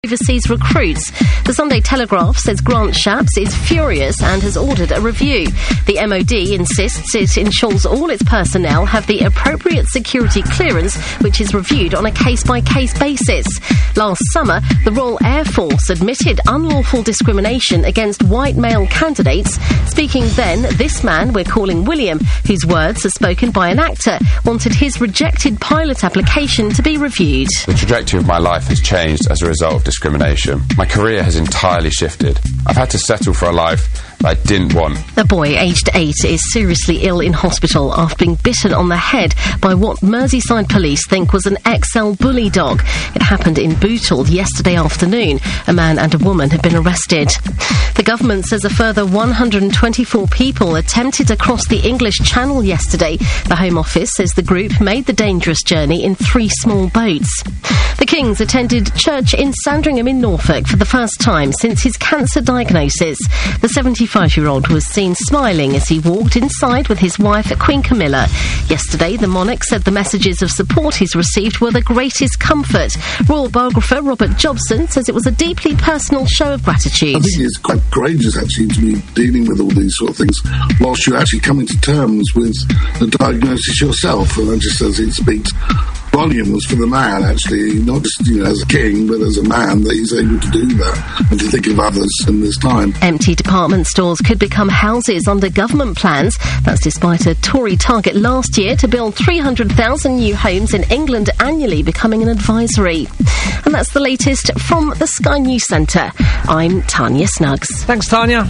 overseas recruits. The Sunday Telegraph says Grant Shapps is furious and has ordered a review. The MOD insists it ensures all its personnel have the appropriate security clearance, which is reviewed on a case-by-case basis. Last summer, the Royal Air Force admitted unlawful discrimination against white male candidates. Speaking then, this man we're calling William, whose words are spoken by an actor, wanted his rejected pilot application to be reviewed. The trajectory of my life has changed as a result of discrimination. My career has entirely shifted. I've had to settle for a life that I didn't want. A boy aged 8 is seriously ill in hospital after being bitten on the head by what Merseyside police think was an XL bully dog. It happened in Bootle yesterday afternoon. A man and a woman have been arrested. The government says a further 124 people attempted to cross the English Channel yesterday. The Home Office says the group made the dangerous journey in 3 small boats. The Kings attended church in Sandringham in Norfolk for the first time since his cancer diagnosis. The 75-year-old was seen smiling as he walked inside with his wife, Queen Camilla. Yesterday, the monarch said the messages of support he's received were the greatest comfort. Royal biographer Robert Jobson says it was a deeply personal show of gratitude. I think it's quite courageous, actually, to be dealing with all these sort of things whilst you're actually coming to terms with the diagnosis yourself. And I just says it speaks volumes for the man, actually, not just, as a king, but as a man, that he's able to do that and to think of others in this time. Empty department stores could become houses under government plans. That's despite a Tory target last year to build 300,000 new homes in England annually becoming an advisory. And that's the latest from the Sky News Centre. I'm Tanya Snuggs. Thanks, Tanya.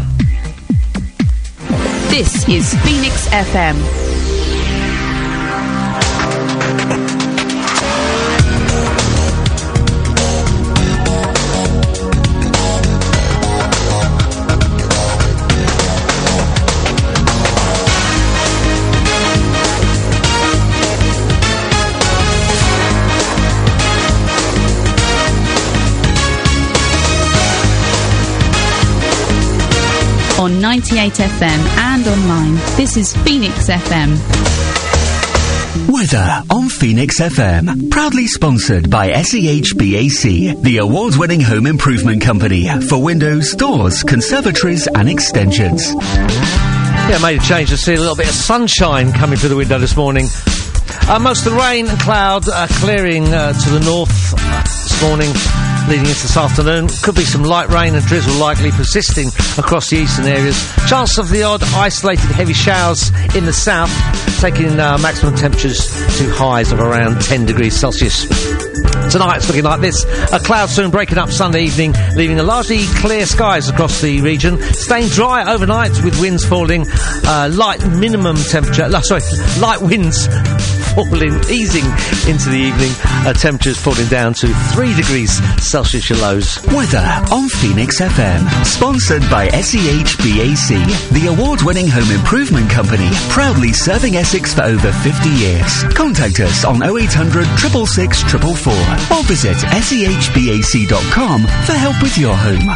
This is Phoenix FM. On 98 FM and online, this is Phoenix FM. Weather on Phoenix FM. Proudly sponsored by SEHBAC, the award-winning home improvement company for windows, doors, conservatories and extensions. Yeah, made a change to see a little bit of sunshine coming through the window this morning. Most of the rain and cloud clearing to the north this morning, leading into this afternoon. Could be some light rain and drizzle likely persisting across the eastern areas. Chance of the odd isolated heavy showers in the south, taking maximum temperatures to highs of around 10 degrees Celsius. Tonight it's looking like this. A cloud soon breaking up Sunday evening, leaving a largely clear skies across the region. Staying dry overnight with winds falling. Light winds falling, easing into the evening. Temperatures falling down to 3 degrees Celsius your lows. Weather on Phoenix FM. Sponsored by SEHBAC, the award-winning home improvement company, proudly serving Essex for over 50 years. Contact us on 0800 666 444 or visit sehbac.com for help with your home.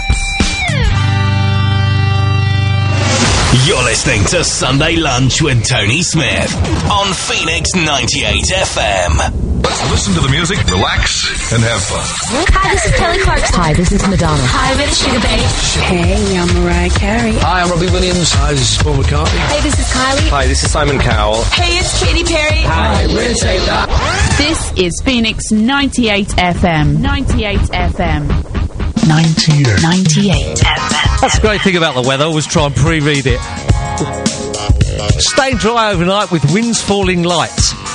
You're listening to Sunday Lunch with Tony Smith on Phoenix 98 FM. Let's listen to the music, relax, and have fun. Hi, this is Kelly Clarkson. Hi, this is Madonna. Hi, we're the Sugar Babes. Hey, I'm Mariah Carey. Hi, I'm Robbie Williams. Hi, this is Paul McCartney. Hey, this is Kylie. Hi, this is Simon Cowell. Hey, it's Katy Perry. Hi, we're Taylor. This is Phoenix 98 FM. 98 FM. 98 FM. That's the great thing about the weather, always try and pre-read it. Staying dry overnight with winds falling light.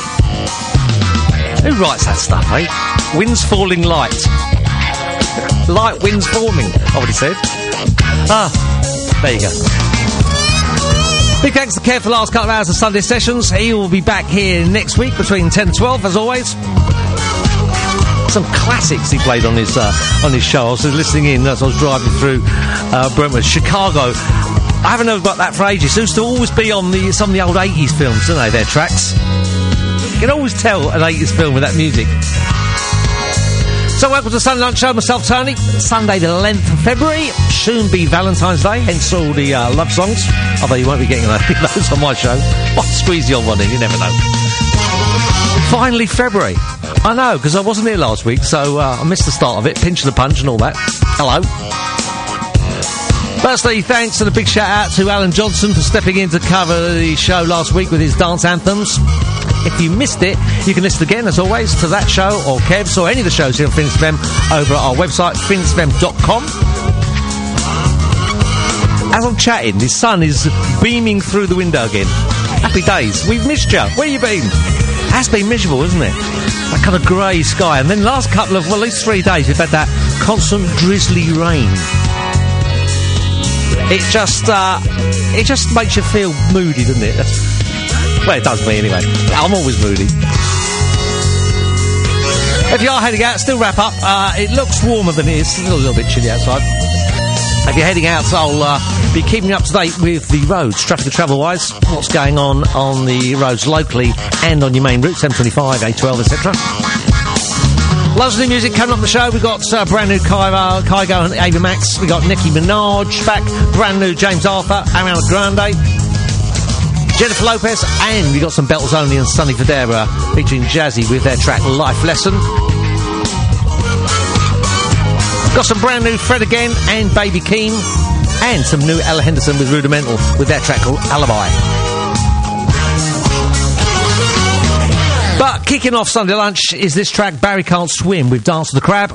Who writes that stuff, eh? Winds falling light. Light winds forming, I would have said. There you go. Big thanks to Kev for the last couple of hours of Sunday sessions. He will be back here next week between 10 and 12, as always. Some classics he played on his show. I was listening in as I was driving through Brentwood. Chicago. I haven't heard about that for ages. It used to always be on some of the old 80s films, don't they, their tracks? You can always tell an 80s film with that music. So welcome to Sunday Lunch Show, myself, Tony. Sunday the 11th of February. Soon be Valentine's Day, hence all the love songs. Although you won't be getting those on my show. What, squeeze the old one in, you never know. Finally February. I know, because I wasn't here last week, so I missed the start of it, pinch of the punch and all that. Hello. Firstly, thanks and a big shout out to Alan Johnson for stepping in to cover the show last week with his dance anthems. If you missed it, you can listen again, as always, to that show or Kev's or any of the shows here on Phoenix FM over at our website, phoenixfm.com. As I'm chatting, the sun is beaming through the window again. Happy days. We've missed you. Where you been? Has been miserable, isn't it? That kind of grey sky. And then last couple of, well, at least 3 days, we've had that constant drizzly rain. It just makes you feel moody, doesn't it? Well, it does me anyway. I'm always moody. If you are heading out, still wrap up. It looks warmer than it is. It's a little bit chilly outside. If you're heading out, I'll be keeping you up to date with the roads, traffic and travel-wise, what's going on the roads locally and on your main route, 725, A12, etc. Loads of new music coming up the show. We've got brand new Kygo and Ava Max. We've got Nicki Minaj back, brand new James Arthur, Ariana Grande, Jennifer Lopez, and we got some Belts Only and Sonny Fodera featuring Jazzy with their track Life Lesson. Got some brand new Fred Again and Baby Keem, and some new Ella Henderson with Rudimental with their track called Alibi. But kicking off Sunday Lunch is this track, Barry Can't Swim with Dance of the Crab.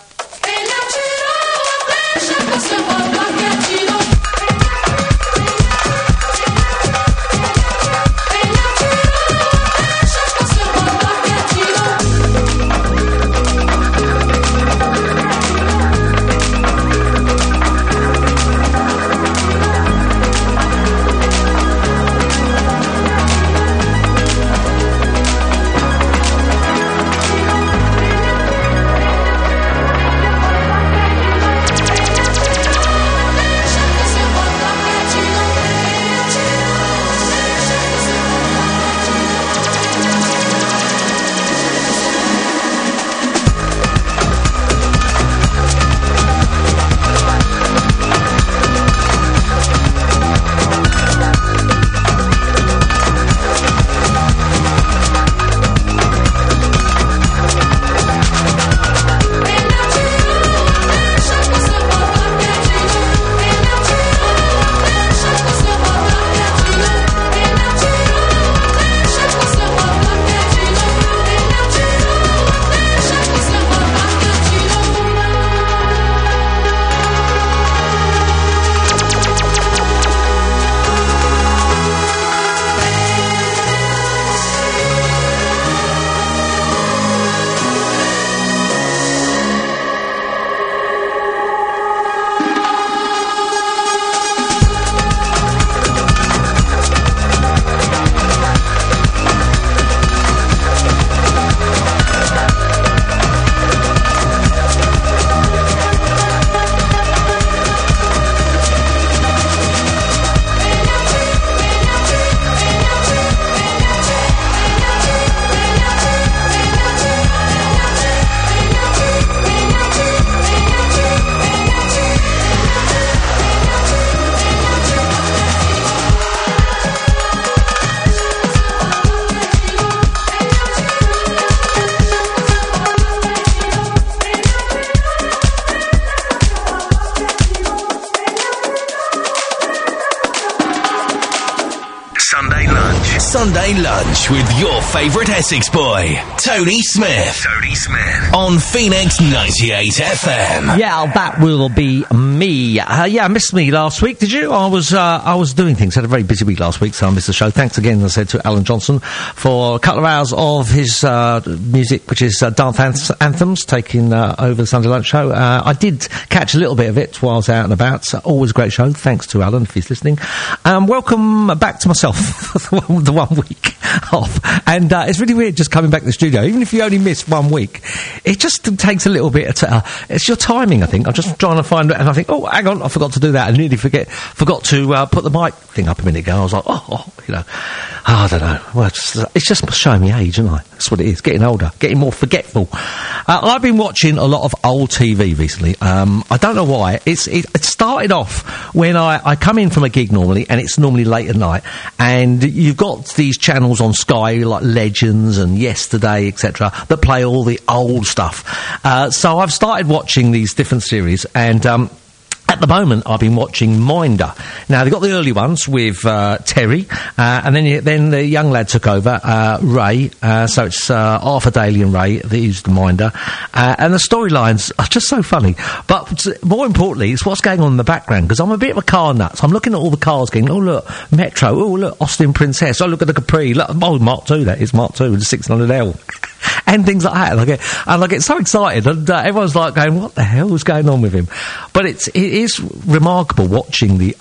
Sunday Lunch with your favourite Essex boy, Tony Smith. Tony Smith. On Phoenix 98 FM. Yeah, that will be me. I missed me last week, did you? I was doing things. Had a very busy week last week, so I missed the show. Thanks again, as I said, to Alan Johnson for a couple of hours of his music, which is dance anthems, taking over the Sunday Lunch show. I did catch a little bit of it while I was out and about. So always a great show. Thanks to Alan if he's listening. Welcome back to myself, the 1 week off. And it's really weird just coming back to the studio. Even if you only miss 1 week, it just takes a little bit of it's your timing, I think. I'm just trying to find it, and I think, oh, hang on, I forgot to do that. I nearly forgot to put the mic thing up a minute ago. I was like, I don't know. Well, it's just showing me age, isn't it? That's what it is. Getting older, getting more forgetful. I've been watching a lot of old TV recently. I don't know why. It started off when I come in from a gig normally, and it's normally late at night, and you've got these channels on Sky like Legends and Yesterday, etc., that play all the old stuff. So I've started watching these different series, and at the moment, I've been watching Minder. Now, they got the early ones with Terry, and then the young lad took over, Ray. So it's Arthur Daly and Ray that used the Minder. And the storylines are just so funny. But more importantly, it's what's going on in the background, because I'm a bit of a car nut. So I'm looking at all the cars going, oh, look, Metro. Oh, look, Austin Princess. Oh, look at the Capri. Look, oh, Mark II, that is Mark II with the 600L. And things like that. And I get so excited, and everyone's like going, what the hell is going on with him? But it is remarkable watching the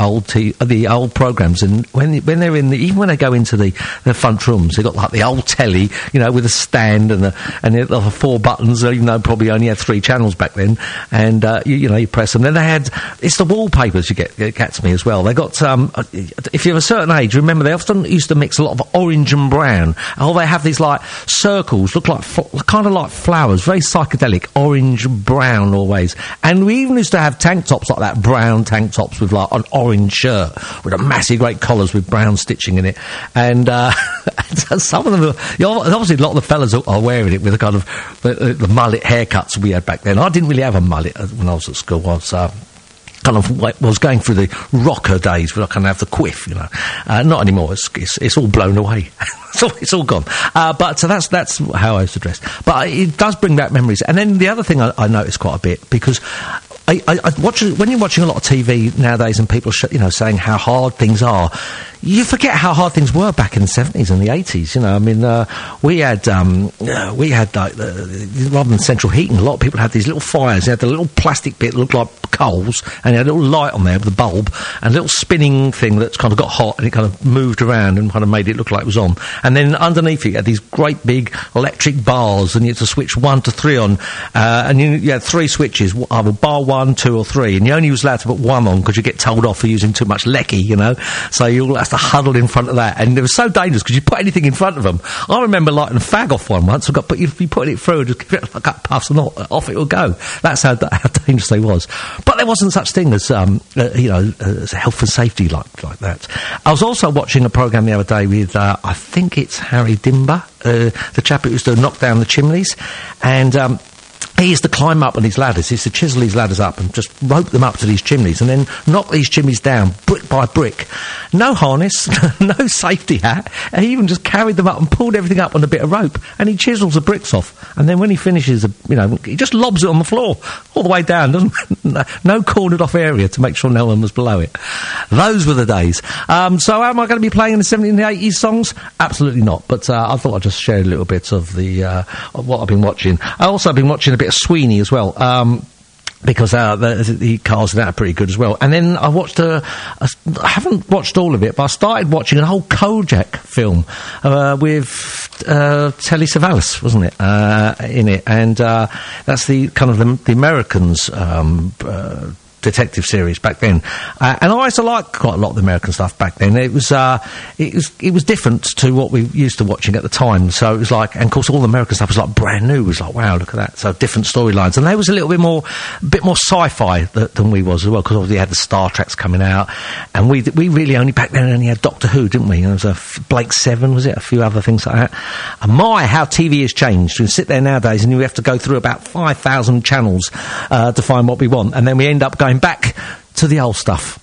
old programmes, and when they're even when they go into the front rooms, they've got like the old telly, you know, with a stand and the 4 buttons, even though probably only had 3 channels back then, and you press them. Then they had, it's the wallpapers it gets me as well. They got, if you're of a certain age, remember they often used to mix a lot of orange and brown, or they have these like circles, look like kind of like flowers, very psychedelic, orange, brown always. And we even used to have tank tops like that, brown tank tops with like an orange shirt with a massive great collars with brown stitching in it. And some of them, obviously a lot of the fellas are wearing it with the kind of the mullet haircuts we had back then. I didn't really have a mullet when I was at school. I was kind of was going through the rocker days where I kind of have the quiff, you know. Not anymore. It's all blown away. It's all gone. But so that's how I used to dress. But it does bring back memories. And then the other thing I noticed quite a bit, because I watch, when you're watching a lot of TV nowadays and people saying how hard things are, you forget how hard things were back in the 70s and the 80s, you know. I mean, we had like, rather than central heating, a lot of people had these little fires. They had the little plastic bit that looked like coals, and they had a little light on there with a bulb, and a little spinning thing that's kind of got hot, and it kind of moved around and kind of made it look like it was on. And then underneath it, you had these great big electric bars, and you had to switch 1 to 3 on, and you had 3 switches, either bar 1, 2 or 3, and you only was allowed to put 1 on because you get told off for using too much lecky, you know. So you all have to huddle in front of that, and it was so dangerous because you put anything in front of them. I remember lighting a fag off one once. If you put it through and just give it a couple puffs and off it will go. That's how dangerous they was. But there wasn't such thing as as health and safety like that. I was also watching a programme the other day with I think it's Harry Dimber, the chap who used to knock down the chimneys, and he used to climb up on these ladders. He used to chisel these ladders up and just rope them up to these chimneys and then knock these chimneys down brick by brick. No harness, no safety hat. And he even just carried them up and pulled everything up on a bit of rope. And he chisels the bricks off. And then when he finishes, he just lobs it on the floor all the way down. No cornered off area to make sure no one was below it. Those were the days. So am I going to be playing in the 70s and the 80s songs? Absolutely not. But I thought I'd just share a little bit of of what I've been watching. I also have been watching a bit of Sweeney as well, because the cars in that are pretty good as well. And then I watched I haven't watched all of it, but I started watching an old Kojak film with Telly Savalas, wasn't it, in it? And that's the kind of the Americans detective series back then, and I used to like quite a lot of the American stuff back then. It was different to what we used to watching at the time. So it was like, and of course all the American stuff was like brand new. It was like, wow, look at that. So different storylines, and they was a little bit more sci-fi than we was as well, because obviously they had the Star Treks coming out, and we really only back then only had Doctor Who, didn't we? And there was Blake Seven, was it? A few other things like that. And how TV has changed. You sit there nowadays and you have to go through about 5,000 channels to find what we want, and then we end up going back to the old stuff.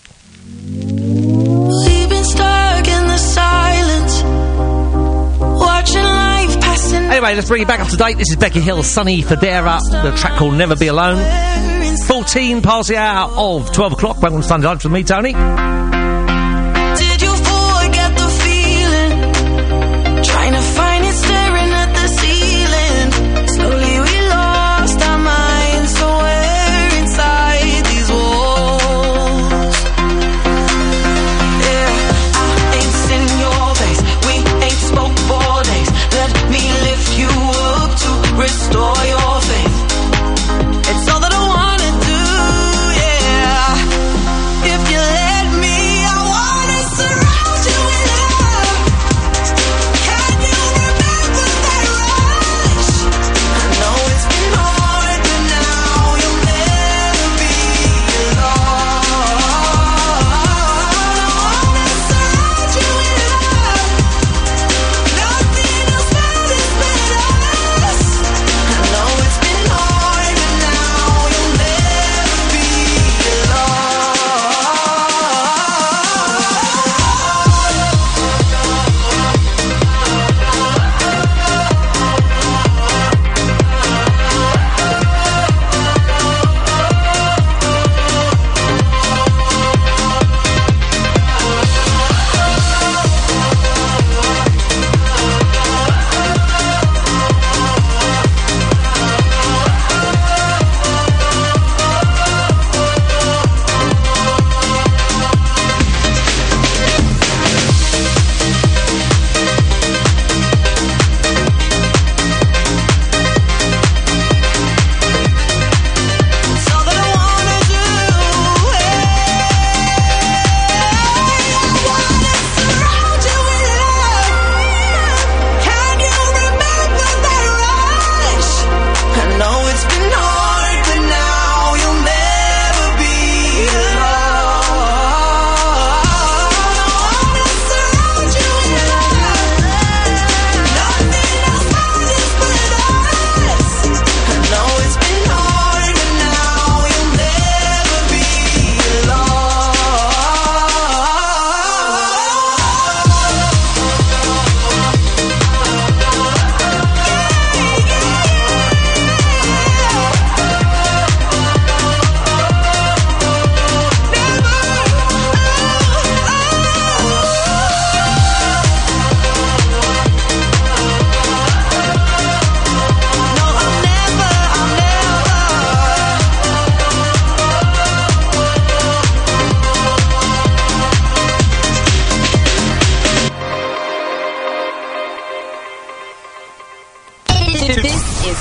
We've been stuck in the silence, watching life passing. Anyway, let's bring it back up to date. This is Becky Hill, Sunny Federa, the track called Never Be Alone. 14 past the hour of 12 o'clock. Welcome to Sunday Lunch with me, Tony. Did you forget the feeling? Trying to find it, staring at the ceiling. Slowly we lost our minds somewhere inside these walls. Yeah, I ain't seen your face, we ain't spoke for days. Let me lift you up to restore your faith. It's all that I wanna do, yeah. If you let me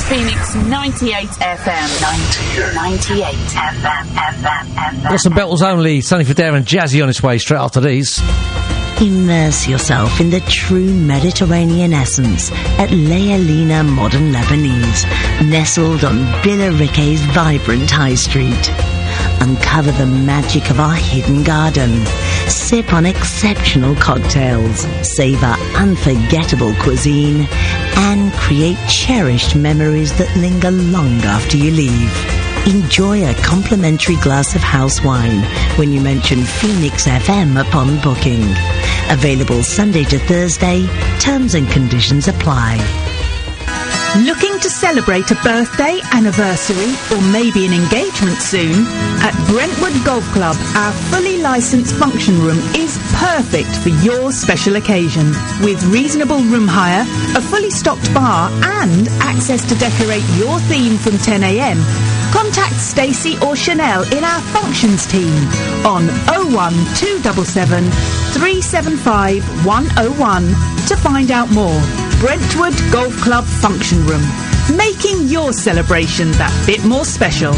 Phoenix 98 FM. 98 FM. Got some Beatles only, Sonny Fodera and Jazzy on its way straight after these. Immerse yourself in the true Mediterranean essence at Lealina Modern Lebanese, nestled on Billericay's vibrant high street. Uncover the magic of our hidden garden. Sip on exceptional cocktails, savor unforgettable cuisine, and create cherished memories that linger long after you leave. Enjoy a complimentary glass of house wine when you mention Phoenix FM upon booking. Available Sunday to Thursday. Terms and conditions apply. Looking to celebrate a birthday, anniversary, or maybe an engagement soon? At Brentwood Golf Club, our fully licensed function room is perfect for your special occasion. With reasonable room hire, a fully stocked bar, and access to decorate your theme from 10 a.m, contact Stacey or Chanel in our functions team on 01277 375 101 to find out more. Brentwood Golf Club Function Room, making your celebration that bit more special.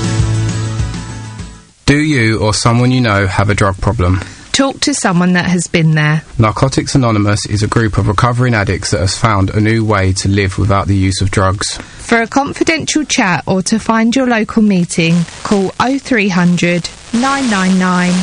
Do you or someone you know have a drug problem? Talk to someone that has been there. Narcotics Anonymous is a group of recovering addicts that has found a new way to live without the use of drugs. For a confidential chat or to find your local meeting, call 0300 999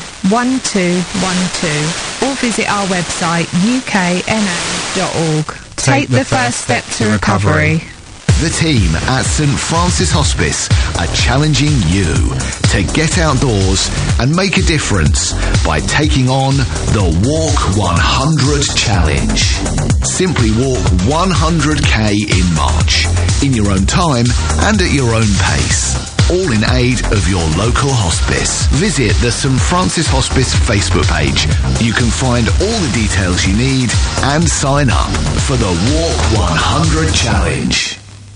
1212 or visit our website ukna.org. Take the first step to recovery. The team at St Francis Hospice are challenging you to get outdoors and make a difference by taking on the Walk 100 Challenge. Simply walk 100k in March, in your own time and at your own pace. All in aid of your local hospice. Visit the St Francis Hospice Facebook page. You can find all the details you need and sign up for the Walk 100 Challenge.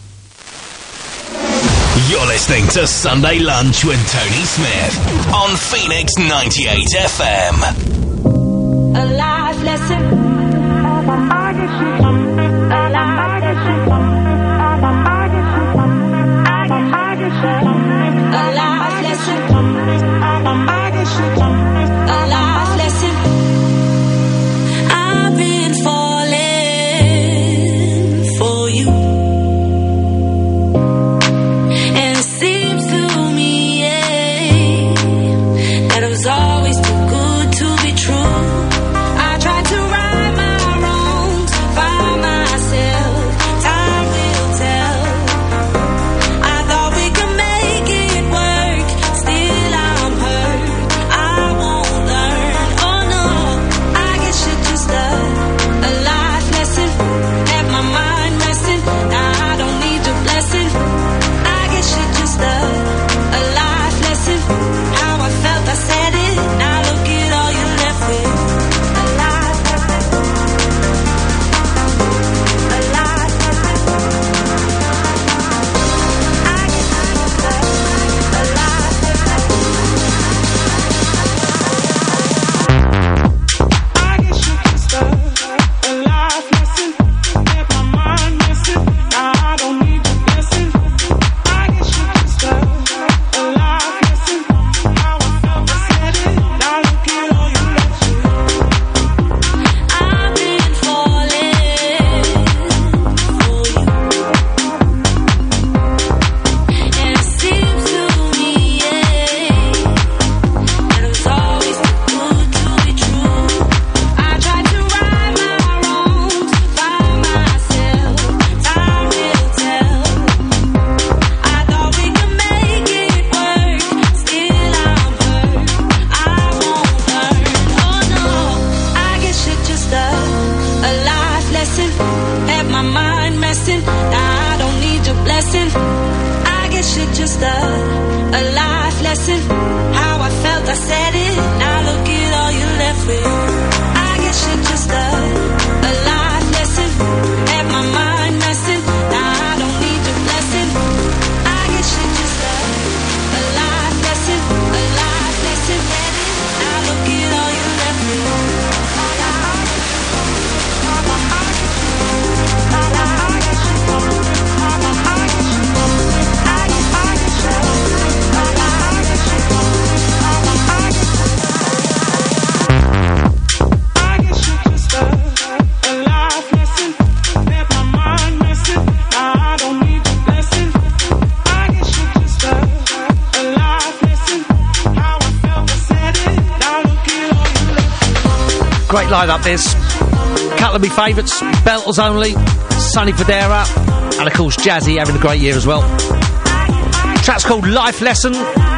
You're listening to Sunday Lunch with Tony Smith on Phoenix 98 FM. A life lesson. A life lesson. A life lesson. A life lesson. I've been falling for you, and it seems to me that it was always too good to be true. I tried to right my wrongs, find myself. Time will tell. I thought we could make it work. Still I'm hurt. I won't learn. Oh no, I guess you're just a life lesson. Have my mind resting. I don't need your blessing. I guess you're just a life lesson. How I felt, I said it. Now look at all you're left with. A life lesson. A life lesson. I guess you're just a life lesson. I guess you're just a life lesson. Let my mind messing. Now I don't need your blessing. I guess you're just a life lesson. How I felt, I said it. Now look at all you left with. I've been falling for you, and it seems to me that it was always too good to be true. I tried to right my wrongs, find myself. Time will tell. I thought we could make it work. Still I'm hurt. I won't learn. Oh no, I guess you're just a life lesson. Have my mind resting. Now I don't need your blessing. I guess you're just a life lesson. How I felt, I said it. Now look at all you're left with. I guess you're just a life lesson. Have my mind resting. Now I don't need your blessing. I guess you're just a life lesson. A life lesson. Now look at all you're left with. I guess Great lineup this. Couple of my favourites, Belters Only, Sonny Fodera, and of course Jazzy having a great year as well. Track's called Life Lesson.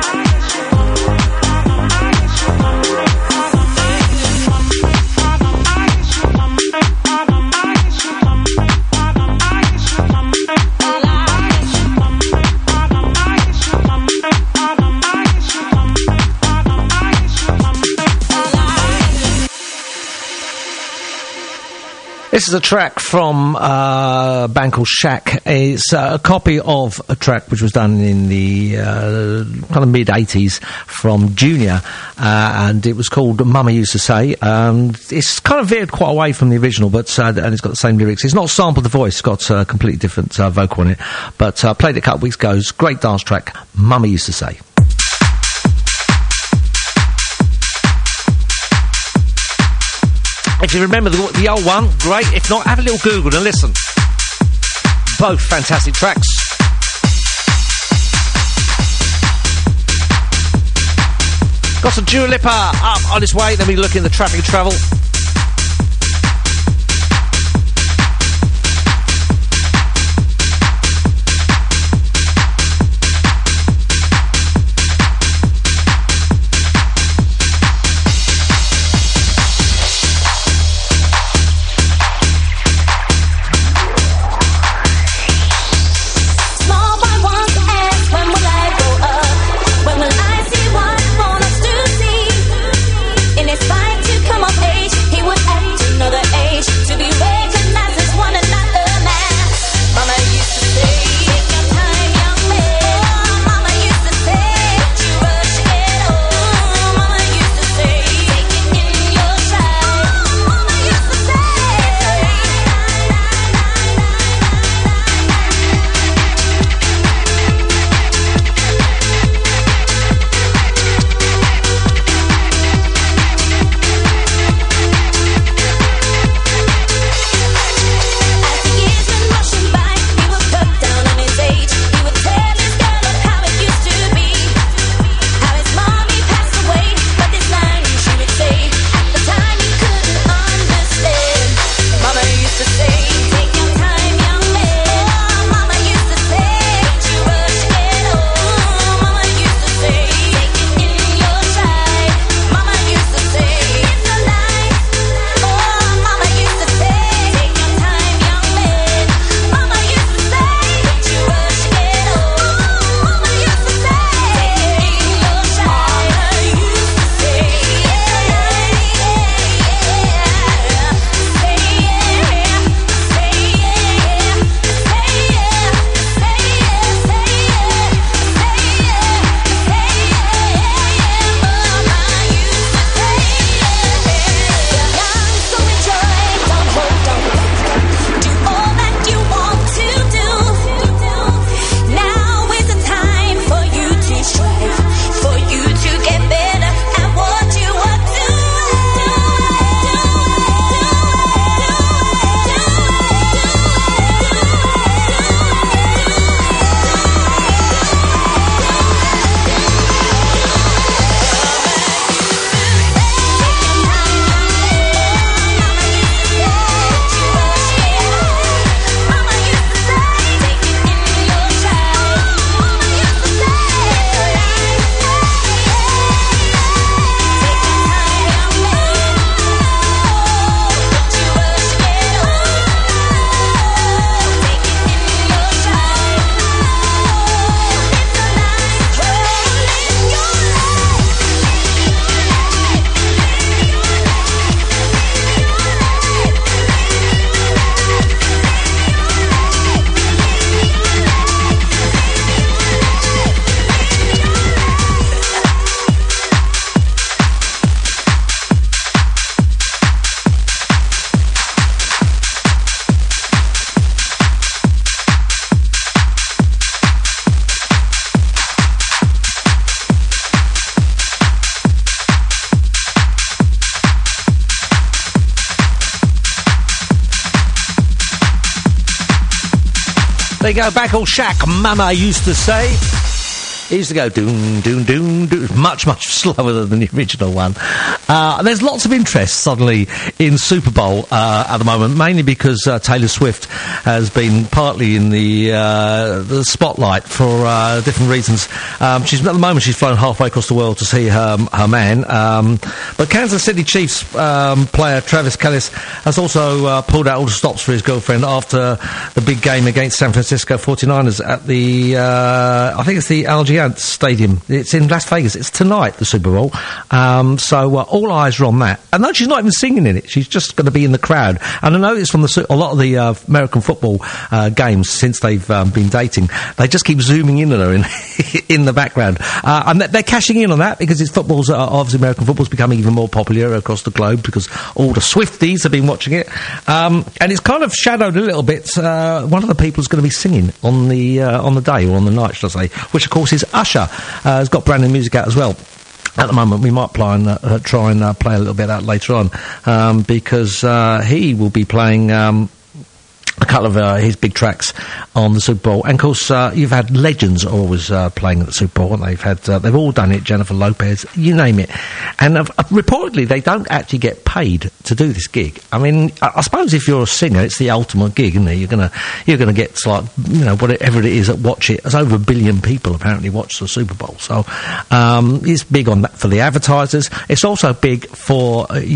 This is a track from a band called Shack. It's a copy of a track which was done in the kind of mid-80s from Junior, and it was called Mama Used to Say. It's kind of veered quite away from the original, but and it's got the same lyrics. It's not sampled the voice, it's got a completely different vocal on it, but played it a couple of weeks ago. It's a great dance track, Mama Used to Say. If you remember the old one, great. If not, have a little Google and listen. Both fantastic tracks. Got some Dua Lipa up on its way. Then we look in the traffic and travel. There you go, back old Shack, Mama Used to Say. It used to go doon, doon, doon, doon. much, much slower than the original one. There's lots of interest suddenly in Super Bowl at the moment, mainly because Taylor Swift has been partly in the spotlight for different reasons. At the moment she's flown halfway across the world to see her man. But Kansas City Chiefs player Travis Kelce has also pulled out all the stops for his girlfriend after the big game against San Francisco 49ers at the I think it's the Allegiant Stadium. It's in Las Vegas. It's tonight, the Super Bowl. So all eyes are on that. And no, she's not even singing in it. She's just going to be in the crowd. And I noticed from a lot of the American football games since they've been dating, they just keep zooming in on her in the background. And they're cashing in on that because obviously American football's becoming even more popular across the globe because all the Swifties have been watching it. And it's kind of shadowed a little bit. One of the people who's going to be singing on the day, or on the night, should I say, which of course is Usher. Has got brand new music out as well. At the moment, we might try and play a little bit of that later on, because he will be playing a couple of his big tracks on the Super Bowl. And of course, you've had legends always playing at the Super Bowl, and they've all done it. Jennifer Lopez, you name it. And reportedly, they don't actually get paid to do this gig. I mean, I suppose if you're a singer, it's the ultimate gig, isn't it? You're gonna get whatever it is that watch it. There's over 1 billion people apparently watch the Super Bowl, so it's big on that for the advertisers. It's also big for as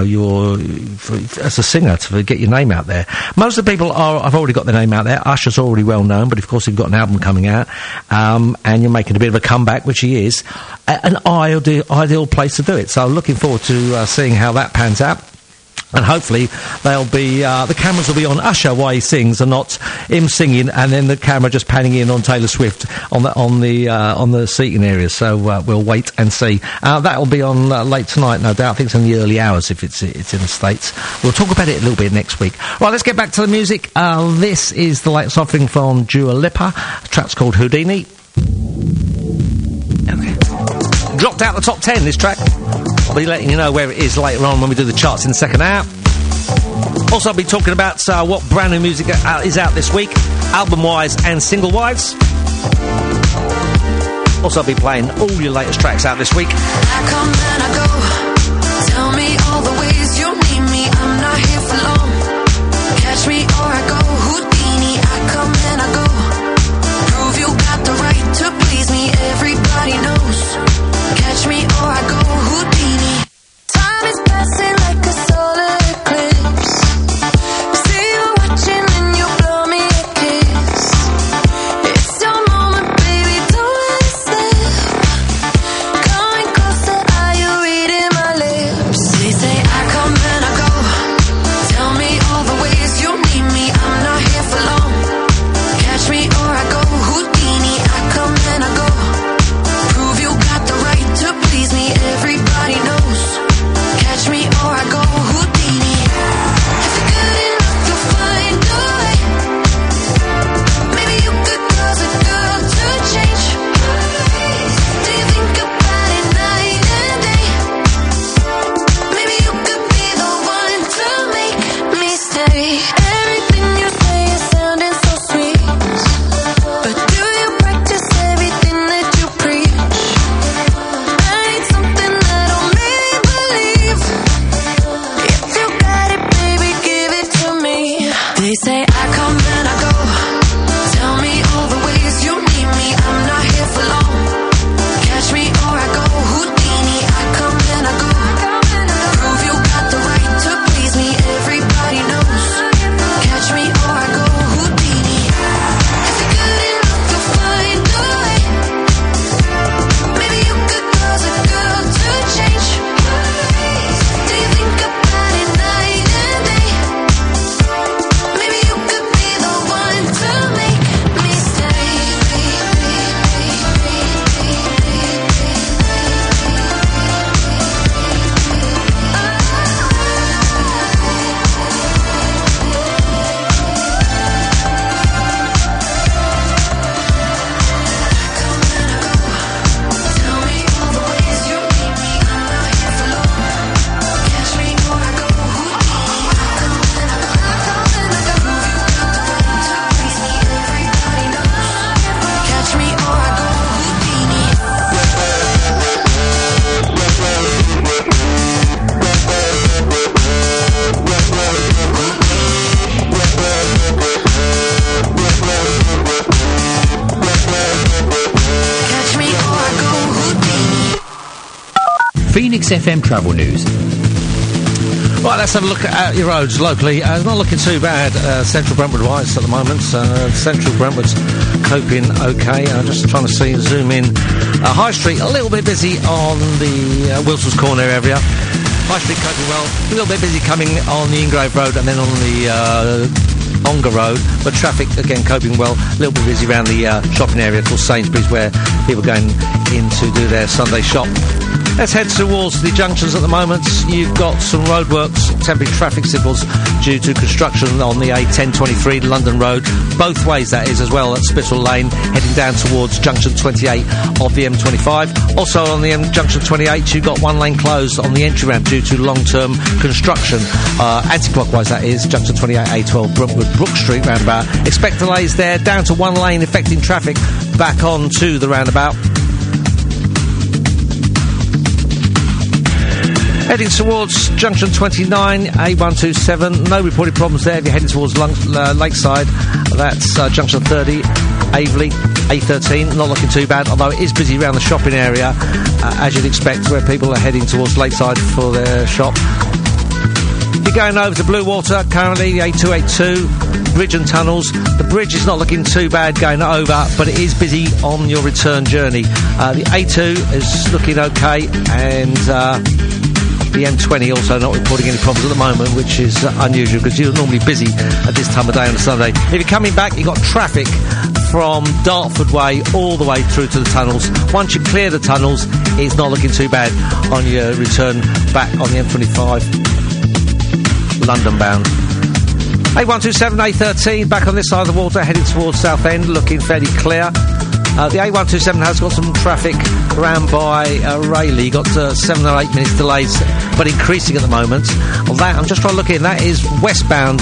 a singer to get your name out there. Most of the people I've already got their name out there. Usher's already well known, but of course you've got an album coming out, and you're making a bit of a comeback, which he is. An ideal place to do it. So looking forward to seeing how that pans out. And hopefully they'll be the cameras will be on Usher while he sings, and not him singing and then the camera just panning in on Taylor Swift on the seating area. So we'll wait and see. That'll be on late tonight, no doubt. I think it's in the early hours if it's in the States. We'll talk about it a little bit next week. Right, let's get back to the music. This is the latest offering from Dua Lipa. The track's called Houdini. Okay. Dropped out the top 10, this track. I'll be letting you know where it is later on when we do the charts in the second hour. Also, I'll be talking about what brand new music is out this week, album-wise and single-wise. Also, I'll be playing all your latest tracks out this week. I come and I go. Tell me all the ways you need me. I'm not here for long. Catch me or I go Houdini. I come and I go. Prove you got the right to please me. Everybody knows. Catch me or I go Houdini. Time is passing like a solar eclipse. See you watching and you blow me a kiss. It's your moment, baby, don't let it slip. Coming closer, are you reading Phoenix FM Travel News. Right, let's have a look at your roads locally. Not looking too bad, central Brentwood-wise at the moment. Central Brentwood's coping okay. I'm just trying to zoom in. High Street, a little bit busy on the Wilson's Corner area. High Street coping well. A little bit busy coming on the Ingrave Road and then on the Ongar Road, but traffic again coping well. A little bit busy around the shopping area called Sainsbury's, where people are going in to do their Sunday shop. Let's head towards the junctions at the moment. You've got some roadworks, temporary traffic signals due to construction on the A1023 London Road. Both ways, that is, as well, at Spittal Lane, heading down towards junction 28 of the M25. Also on the junction 28, you've got one lane closed on the entry ramp due to long-term construction. Anti-clockwise, that is, junction 28 A12 Brentwood Brook Street roundabout. Expect delays there, down to one lane, affecting traffic back on to the roundabout. Heading towards junction 29, A127, no reported problems there if you're heading towards Lakeside. That's junction 30, Aveley, A13, not looking too bad, although it is busy around the shopping area, as you'd expect, where people are heading towards Lakeside for their shop. If you're going over to Bluewater, currently the A282, bridge and tunnels. The bridge is not looking too bad going over, but it is busy on your return journey. The A2 is looking okay, and the M20 also not reporting any problems at the moment, which is unusual because you're normally busy at this time of day on a Sunday. If you're coming back, you've got traffic from Dartford Way all the way through to the tunnels. Once you clear the tunnels, it's not looking too bad on your return back on the M25 London bound. A127, A13 back on this side of the water, heading towards Southend, looking fairly clear. The A127 has got some traffic around by Rayleigh. Got 7 or 8 minutes delays, but increasing at the moment. That, I'm just trying to look in. That is westbound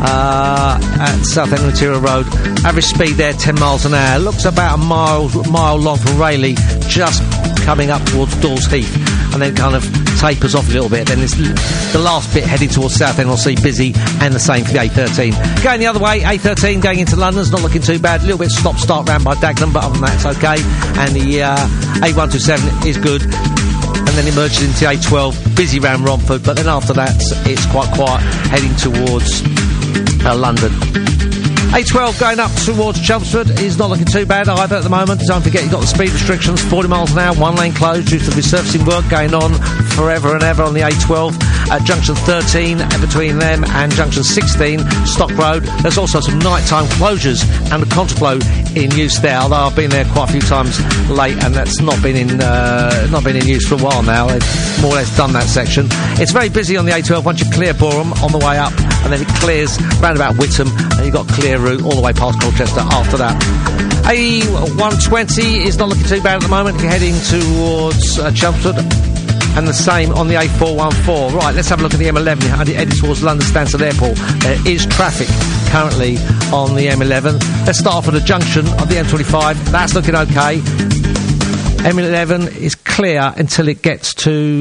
at Southend Material Road. Average speed there 10 miles an hour. Looks about a mile long from Rayleigh, just coming up towards Dawes Heath, and then kind of tapers off a little bit. Then it's the last bit heading towards Southend. We'll see busy, and the same for the A13. Going the other way, A13 going into London's not looking too bad. A little bit stop-start round by Dagenham, but other than that, it's okay. And the A127 is good. And then emerges into A12, busy round Romford, but then after that, it's quite quiet, heading towards London. A12 going up towards Chelmsford is not looking too bad either at the moment. Don't forget, you've got the speed restrictions, 40 miles an hour, one lane closed due to the resurfacing work going on forever and ever on the A12. At junction 13, between them and junction 16, Stock Road, there's also some nighttime closures and a contraflow in use there, although I've been there quite a few times late, and that's not been in use for a while now. They've more or less done that section. It's very busy on the A12 once you clear Boreham on the way up, and then it clears round about Whittam, and you've got clear route all the way past Colchester after that. A120 is not looking too bad at the moment if you're heading towards Chelmsford, and the same on the A414. Right, let's have a look at the M11 heading towards London Stansted Airport. There is traffic currently on the M11. Let's start off at the junction of the M25. That's looking okay. M11 is clear until it gets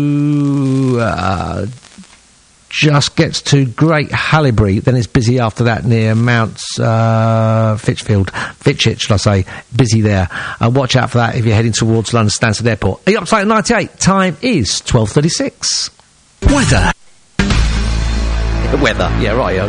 to just gets to Great Haileybury, then it's busy after that near Mount Fitchett, should I say. Busy there. Watch out for that if you're heading towards London Stansted Airport. Are you up to 98? Time is 12:36. Weather. Yeah, right.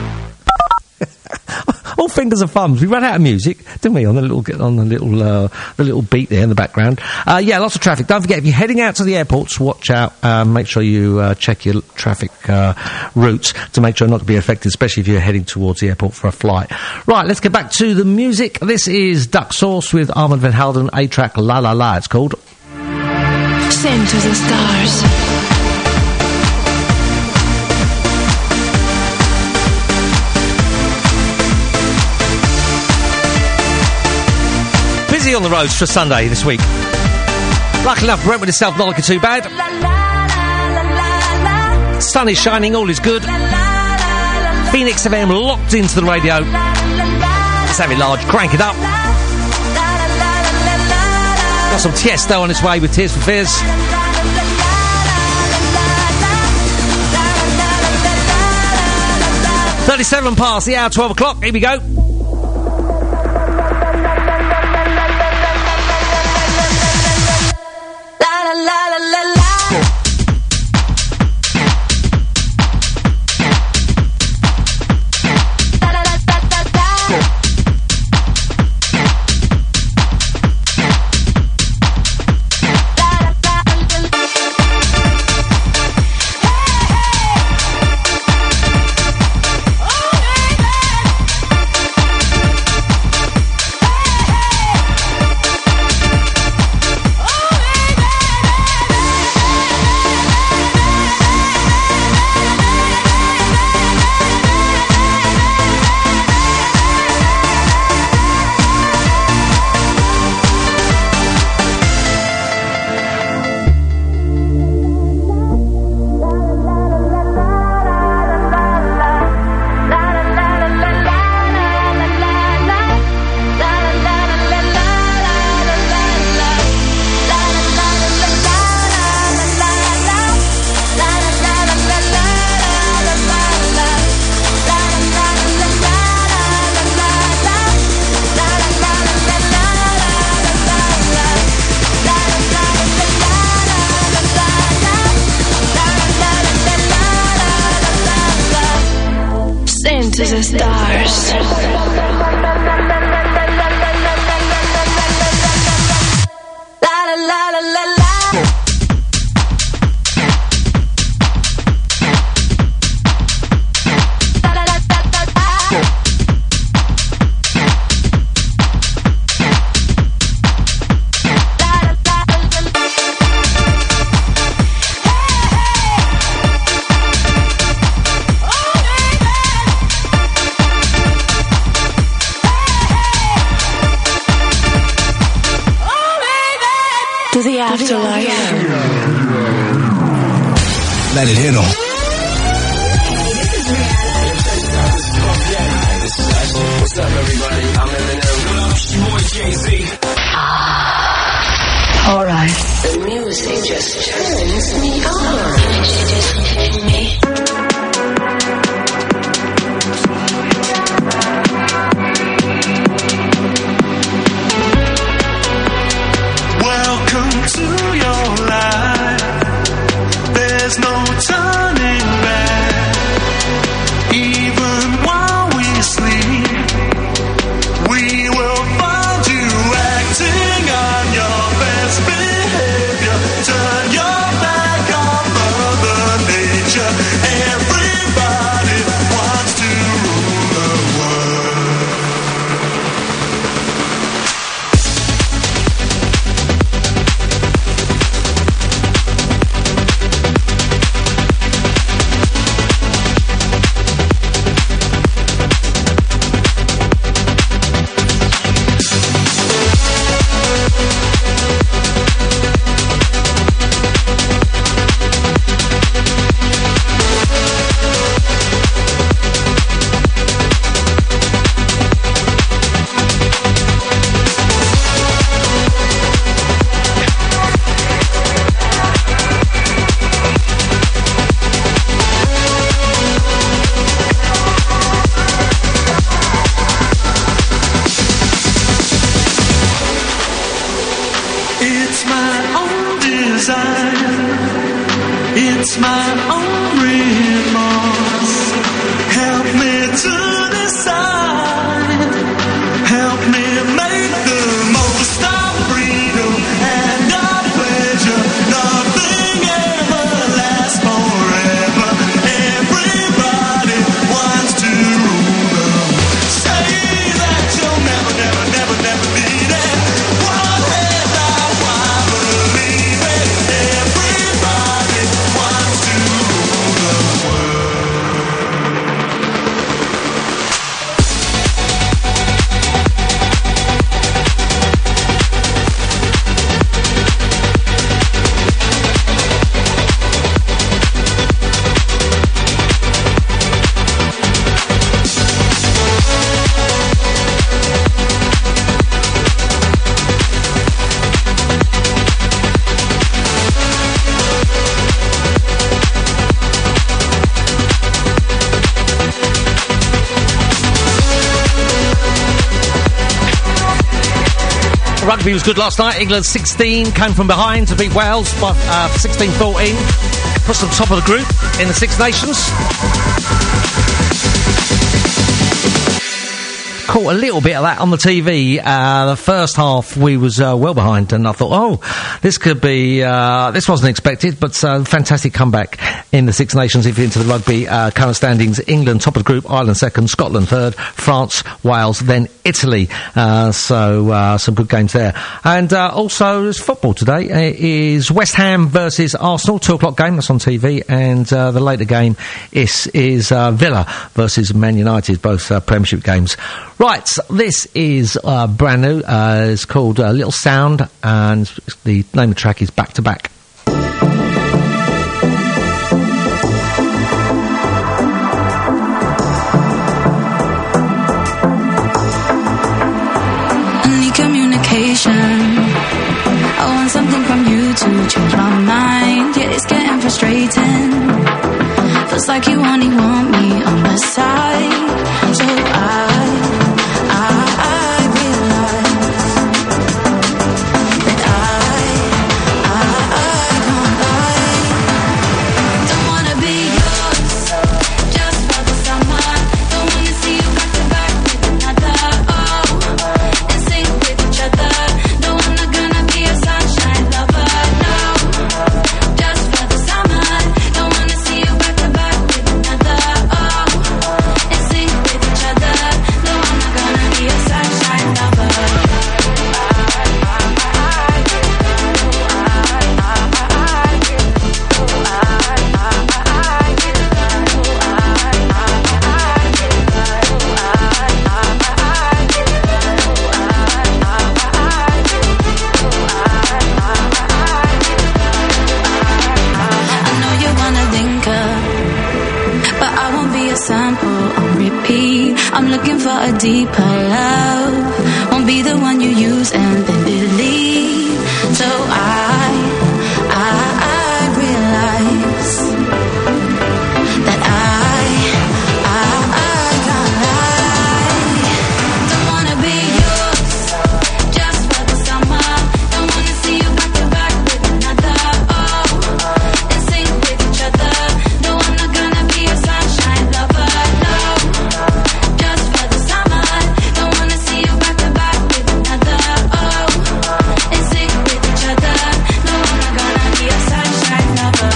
All fingers and thumbs. We ran out of music, didn't we? On the little beat there in the background. Yeah, lots of traffic. Don't forget, if you're heading out to the airports, watch out. Make sure you check your traffic routes to make sure not to be affected, especially if you're heading towards the airport for a flight. Right, let's get back to the music. This is Duck Sauce with Armand Van Helden. A-track La La La. It's called. Sing to the stars. Busy on the roads for Sunday this week. Luckily enough, Brentwood itself not looking too bad. Sun is shining, all is good. Phoenix FM locked into the radio. Let's have it large, crank it up. Got some Tiesto on its way with Tears for Fears. .37 past the hour, 12 o'clock. Here we go. to the stars. La la la la la la. To the afterlife. Let it hit 'em. What's up, everybody? I'm Eminem. Your boy Jay-Z. Alright. The music just turns me on. Welcome to your life. There's no turning back. Even while we sleep, we will find you acting on your best behavior. Turn your back on Mother Nature. Everybody wants to rule the world. It's my own desire. It's my own remorse. Help me to decide. Help me make the most of freedom and of pleasure. Nothing ever lasts forever. Everybody wants to rule the world. Say that you'll never, never, never, never be there. One head down, I believe it. Everybody wants to rule the world. Rugby was good last night. England 16 came from behind to beat Wales by 16-14. Puts them top of the group in the Six Nations. Caught a little bit of that on the TV. The first half we was well behind, and I thought, oh, this could be. This wasn't expected, but fantastic comeback in the Six Nations. If you're into the rugby, current standings: England top of the group, Ireland second, Scotland third, France, Wales, then Italy. So some good games there. And also there's football today. It is West Ham versus Arsenal, 2:00 game. That's on TV, and the later game is Villa versus Man United, both Premiership games. Right, this is brand new. It's called Little Sound, and the name of the track is Back to Back. I need communication. I want something from you to change my mind. Yeah, it's getting frustrating. Feels like you only want me on the side. So I don't wanna be yours just for the summer. Don't wanna sample on repeat. I'm looking for a deeper love. Won't be the one you use and then believe. So I realize that I can't lie. Don't wanna be yours just for the summer. Don't wanna see you back to back with another. Oh, in sync with each other. No, I'm not gonna be a sunshine lover. No, just for the summer. Don't wanna see you back to back with another. Oh, in sync with each other. No, I'm not gonna be a sunshine lover.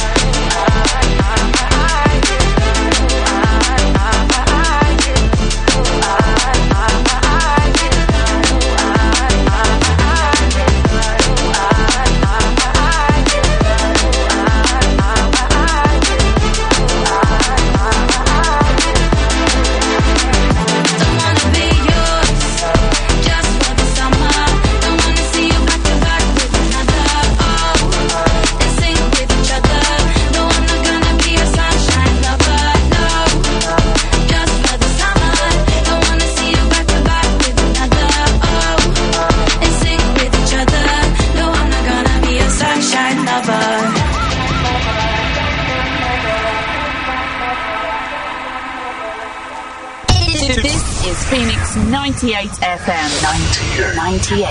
This is Phoenix 98 FM. 98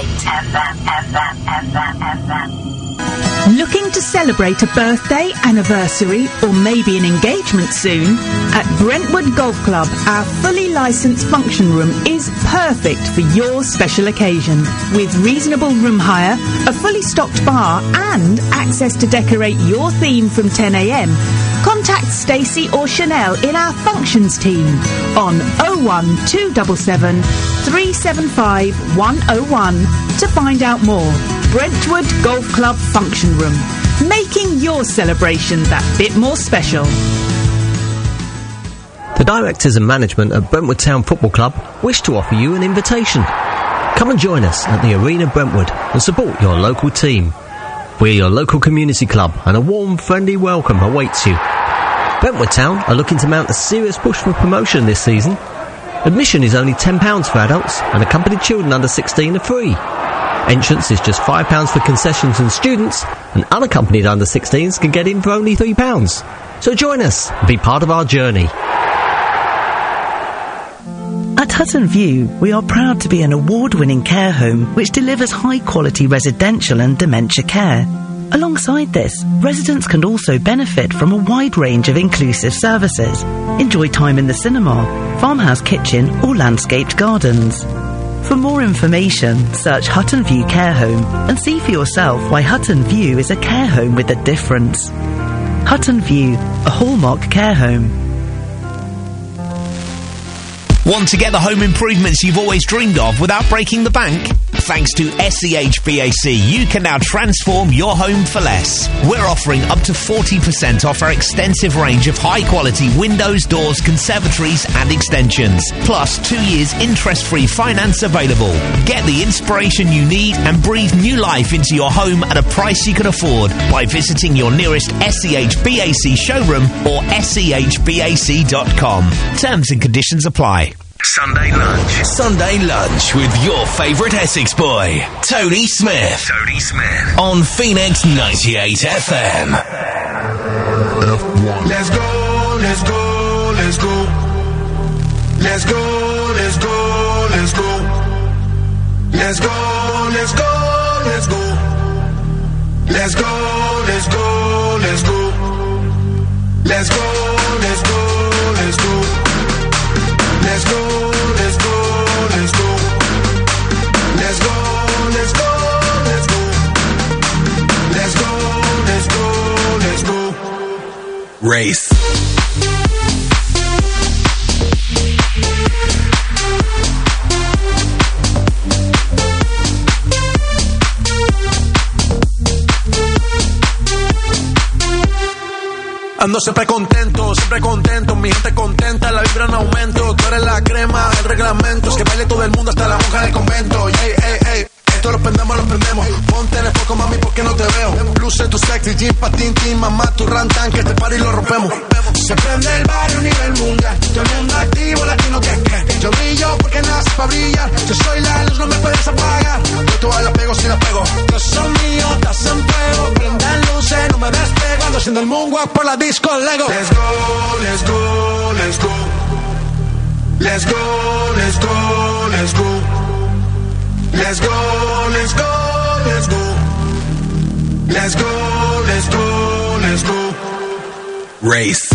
Looking to celebrate a birthday, anniversary, or maybe an engagement soon? At Brentwood Golf Club, our fully licensed function room is perfect for your special occasion. With reasonable room hire, a fully stocked bar, and access to decorate your theme from 10 a.m, contact Stacey or Chanel in our functions team on 01277 375 101 to find out more. Brentwood Golf Club Function Room, making your celebration that bit more special. The directors and management at Brentwood Town Football Club wish to offer you an invitation. Come and join us at the Arena Brentwood and support your local team. We're your local community club and a warm, friendly welcome awaits you. Brentwood Town are looking to mount a serious push for promotion this season. Admission is only £10 for adults and accompanied children under 16 are free. Entrance is just £5 for concessions and students, and unaccompanied under 16s can get in for only £3. So join us and be part of our journey. At Hutton View, we are proud to be an award-winning care home which delivers high-quality residential and dementia care. Alongside this, residents can also benefit from a wide range of inclusive services. Enjoy time in the cinema, farmhouse kitchen or landscaped gardens. For more information, search Hutton View Care Home and see for yourself why Hutton View is a care home with a difference. Hutton View, a hallmark care home. Want to get the home improvements you've always dreamed of without breaking the bank? Thanks to SEHBAC, you can now transform your home for less. We're offering up to 40% off our extensive range of high-quality windows, doors, conservatories and extensions. Plus 2 years interest-free finance available. Get the inspiration you need and breathe new life into your home at a price you can afford by visiting your nearest SEHBAC showroom or SEHBAC.com. Terms and conditions apply. Sunday lunch. Sunday lunch with your favourite Essex boy, Tony Smith. Tony Smith. On Phoenix 98 FM. F1. Let's go, let's go, let's go. Let's go, let's go, let's go. Let's go, let's go, let's go. Let's go, let's go, let's go. Let's go, let's go, let's go. Let's go, let's go, let's go. Let's go, let's go, let's go. Let's go, let's go, let's go. Race. Ando siempre contento, mi gente contenta, la vibra en aumento, tú eres la crema, el reglamento, es que baile todo el mundo hasta la monja del convento, ey, ey, ey, esto lo prendemos, ponte en el foco mami porque no te veo, luce tu sexy, jean, patín, team, mamá, tu rantan, que este party lo rompemos, Se prende el barrio a nivel mundial. Todo el mundo activo, latino que. Yo brillo porque nací para brillar. Yo soy la luz, no me puedes apagar. Yo toda la pego si la pego. Yo soy mío, estás en fuego. Prendan luces, no me despego. Ando haciendo el moonwalk por la disco Lego. Let's go, let's go, let's go. Let's go, let's go, let's go. Let's go, let's go, let's go. Let's go, let's go, let's go. Race.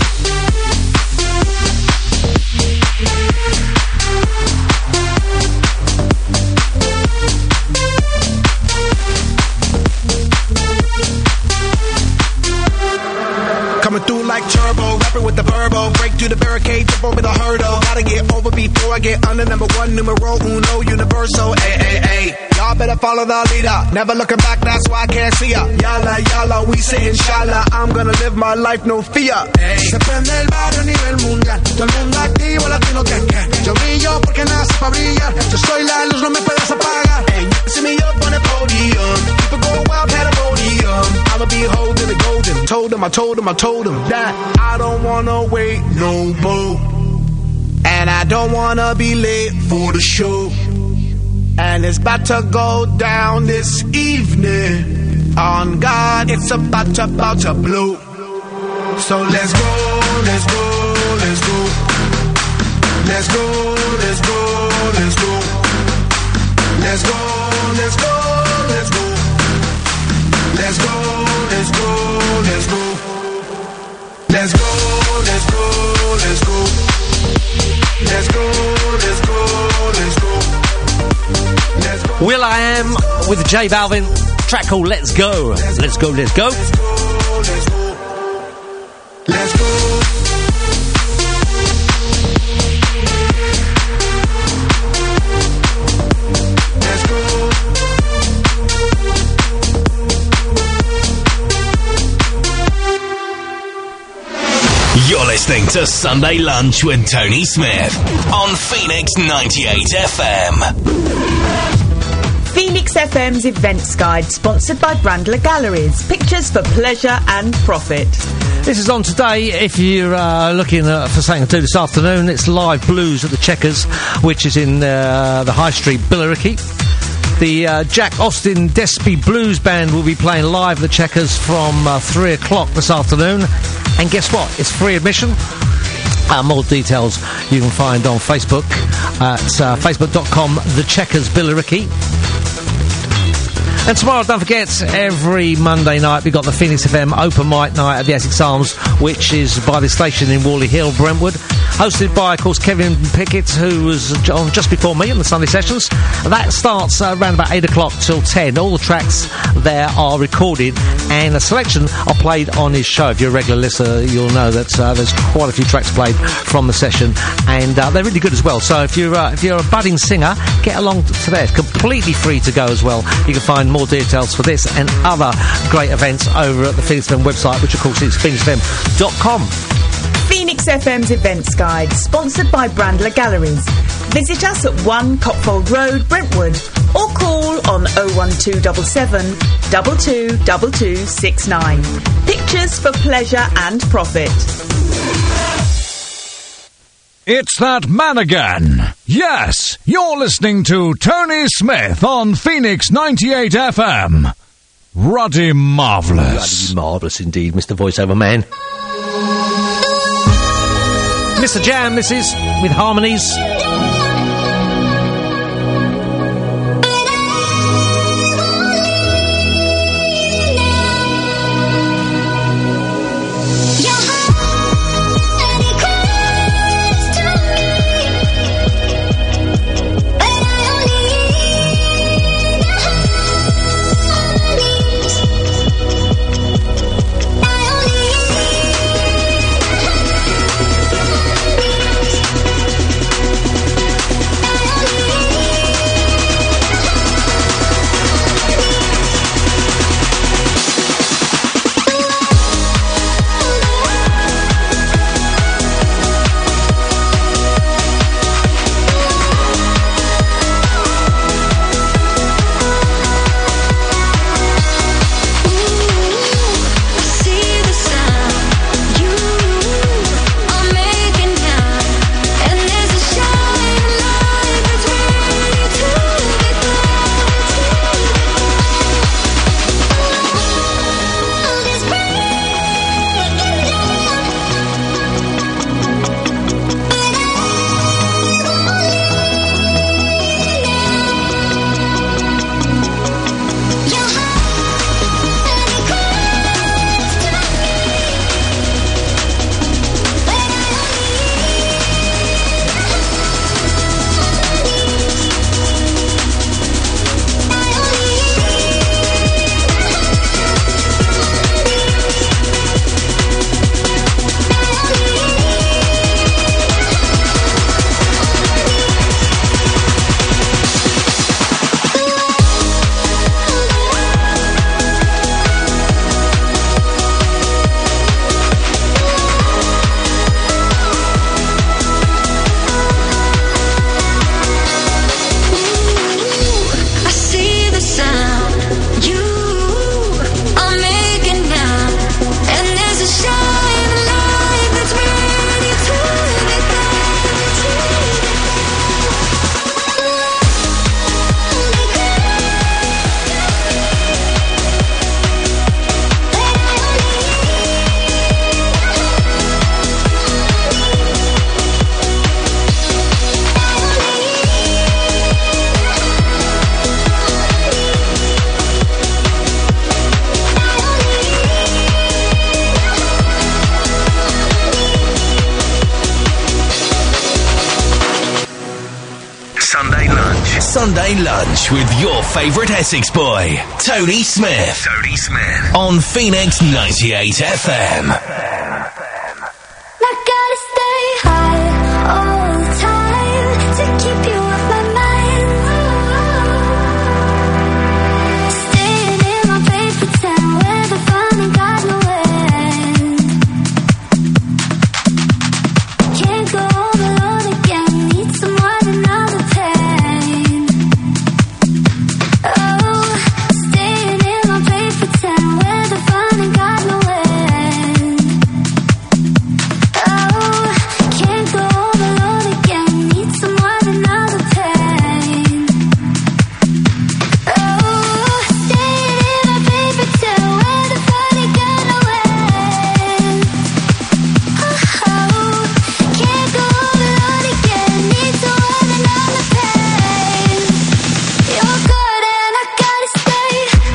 Coming through like turbo, rapping with the verbo. Break through the barricade, jump over the hurdle. Gotta get over before I get under. Number one, numero uno, universal. Ay. Y'all better follow the leader. Never looking back, that's why I can't see ya. Yalla, we say inshallah. I'm gonna live my life, no fear. Se prende el barrio a nivel mundial. Todo el mundo activo, latino que. Yo brillo porque nací para brillar. Yo soy la luz, no me puedes apagar. Hey, see me up on the podium. People go wild, pandemonium. I'ma be holding the golden. I told them that I don't wanna wait no more. And I don't wanna be late for the show. And it's about to go down this evening. On God, it's about to blow. So let's go, let's go, let's go. Let's go, let's go, let's go. Let's go, let's go, let's go. Let's go, let's go, let's go. Let's go, let's go, let's go. Let's go, let's go, let's go. Let's go. Will I Am with J Balvin. Track called Let's Go. Let's go, let's go. Let's go, let's go. Let's go. You're listening to Sunday Lunch with Tony Smith on Phoenix 98 FM. Phoenix FM's Events Guide, sponsored by Brandler Galleries. Pictures for pleasure and profit. This is on today. If you're looking for something to do this afternoon, it's Live Blues at the Checkers, which is in the High Street, Billericay. The Jack Austin Despy Blues Band will be playing live at the Checkers from 3 o'clock this afternoon. And guess what? It's free admission. More details you can find on Facebook at facebook.com, The Checkers Billericay. And tomorrow, don't forget, every Monday night we've got the Phoenix FM Open Mic Night at the Essex Arms, which is by the station in Whalley Hill, Brentwood. Hosted by, of course, Kevin Pickett, who was on just before me in the Sunday sessions. That starts around about 8 o'clock till 10. All the tracks there are recorded, and a selection are played on his show. If you're a regular listener, you'll know that there's quite a few tracks played from the session, and they're really good as well. So if you're a budding singer, get along to that. It's completely free to go as well. You can find more details for this and other great events over at the Phoenix FM website, which of course is phoenixfm.com. Phoenix FM's Events Guide, sponsored by Brandler Galleries. Visit us at 1 Copfold Road, Brentwood, or call on 01277 222269. Pictures for pleasure and profit. It's that man again. Yes, you're listening to Tony Smith on Phoenix 98 FM. Ruddy marvellous. Ruddy marvellous indeed, Mr. Voiceover Man. Mr. Jam, this is, with harmonies. Sunday lunch with your favourite Essex boy, Tony Smith. Tony Smith. On Phoenix 98 FM. I gotta stay high all the time to keep you off my mind. Staying in my paper town where the fun ain't got no end. Can't go home alone again, need someone another pain. Oh, staying in my paper town where the fun ain't got no end. Oh, can't go home alone again, need someone another pain. Oh, staying in my paper town where the fun ain't got no end. Oh, can't go home alone again, need someone another pain. You're good and I gotta stay.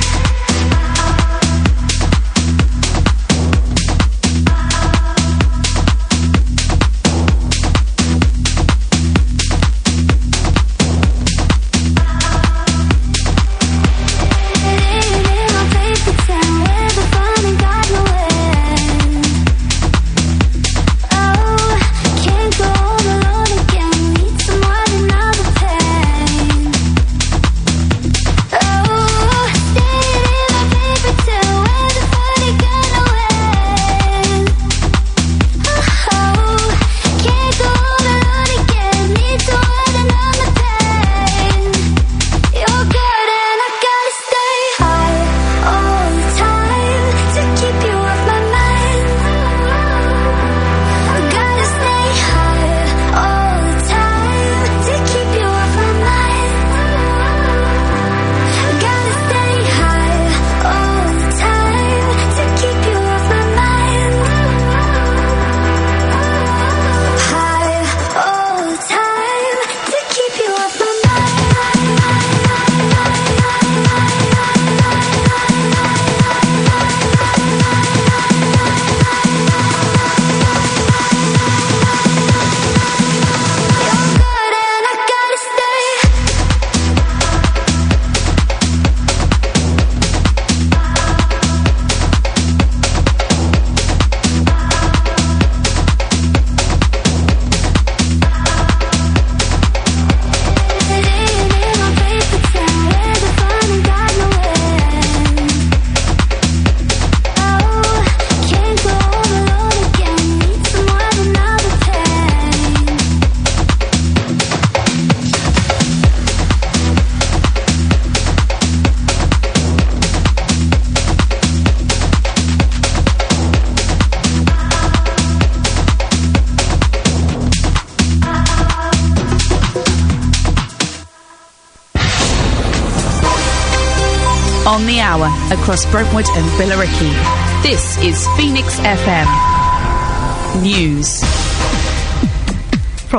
Staying in my paper town where the fun ain't got no end. Oh, can't go home alone again, need someone another pain. Oh, staying in my paper town where the fun ain't got no end. Oh, can't go home alone again, need someone another pain. You're good and I gotta stay high all the time to keep you off my mind. I gotta stay high all the time to keep you off my mind. I gotta stay high all the time to keep you off my mind. High all the time to keep you off my good and I gotta stay. Staying in my paper town where the fun ain't got no end. Oh, can't go home alone again, need someone another pain. On the hour across Brentwood and Billericay. This is Phoenix FM News.